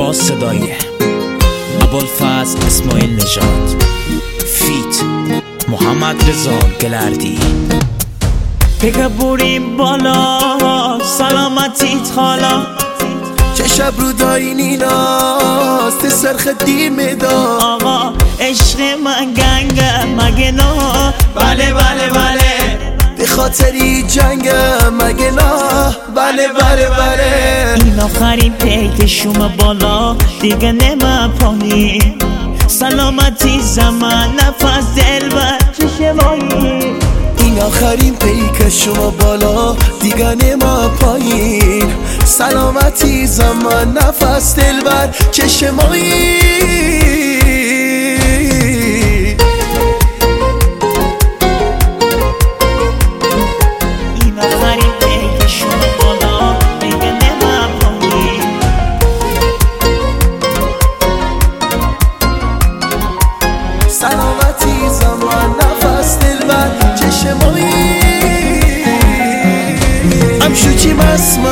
با صدای ابوالفضل اسماعیل نژاد فیت محمد رضا گلردی. بگه بریم بالا سلامتیت حالا، چه شب رو داری نیناست سرخ دیمه دا. آقا عشق من گنگه مگه نه؟ بله بله بله. به خاطری جنگه مگه نه؟ بله بله بله. این آخرین پیک شما بالا دیگه نمه پایین، سلامتی زمان نفس دل بر چشمایی. این آخرین پیک شما بالا دیگه نما پایین، سلامتی زمان نفس دل بر چشمایی. سلامتی زمان نفس دل بر چشمایی. امشو چی مسما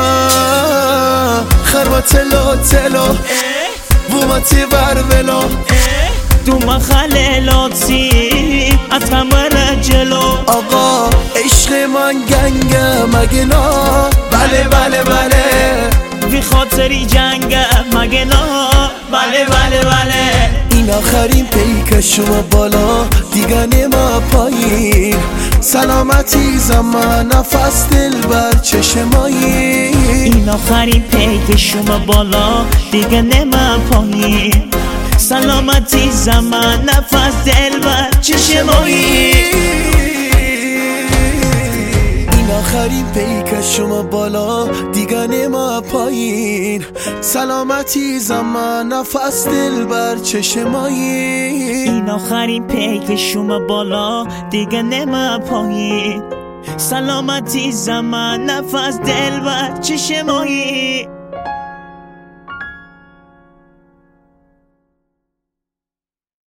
خرما تلو تلو بومتی بر ولو دو مخللاتی از همه جلو. آقا عشق من گنگه مگه نه؟ بله بله بله. بی خاطری جنگه مگه نه؟ بله بله بله. این آخرین پیک شما بالا دیگه نما پایین، سلامتی زمان نفس دل بر چشمایی. این آخرین پیک شما بالا دیگه نما پایین، سلامتی زمان نفس دل بر چشمایی. آخرین پیک شما بالا دیگه نما پایین، سلامتی زمان نفس دل بر چشمایی. این آخرین پیک شما بالا دیگه نما پایین، سلامتی زمان نفس دل بر چشمایی.